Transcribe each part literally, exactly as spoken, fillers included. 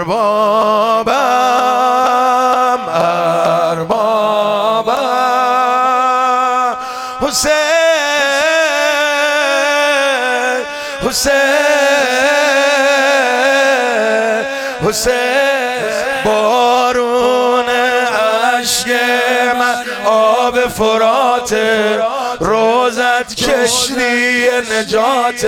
اربابم اربابم حسین حسین حسین بارون عشق من آب فرات روزت کشتی نجات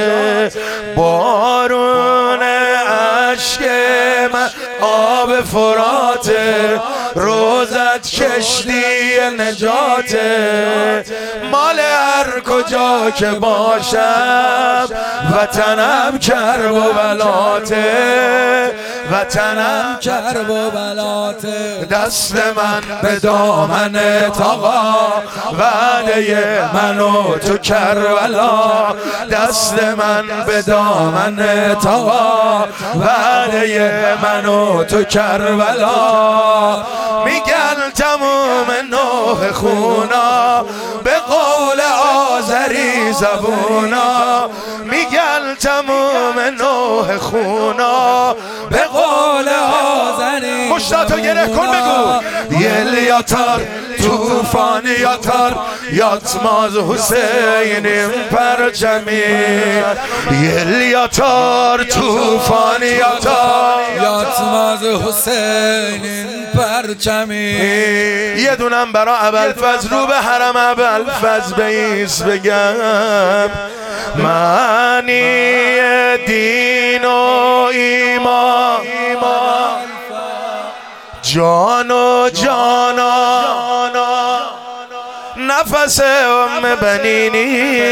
بارون عشق من آب فرات روزت کشتی نجات مال هر کجا که باشم وطنم کرب و بلاته وطنم کرب و بلاته دست من به دامن طغا وعده من و تو کربلا دست من به دامن طغا وعده من و تو کربلا میگن تموم نوح خونا به قول آذری زبونا میگن تموم نوح خونا به قول آذری مشتاتو گره کن بگو یل یاتار توفان یاتار یاتماز حسینیم پرچمی یل یاتار توفان یاتار یاتماز حسینیم پرچمی یه دونم برا ابوالفضل رو به حرم ابوالفضل بیس بگم معنی دین و ایمان جان و جانا نفس ام بنینی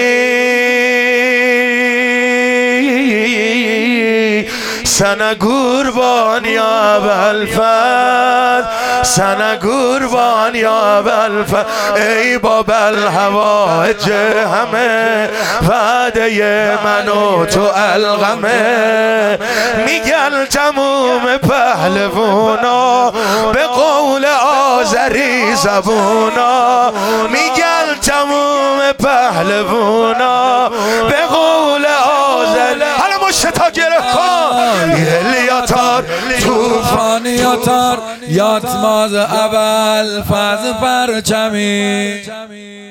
سنه قربان یا ابوالفضل سنه قربان یا ابوالفضل ای باب الحوائج همه وعده من و تو الغمه میگن تموم پهلوونا به قول آذری زبونا میگن تموم پهلوونا به قول آذری حالا مشتا گره کن یل یاتار توفان یاتار یاتماز ابوالفضل پرچمی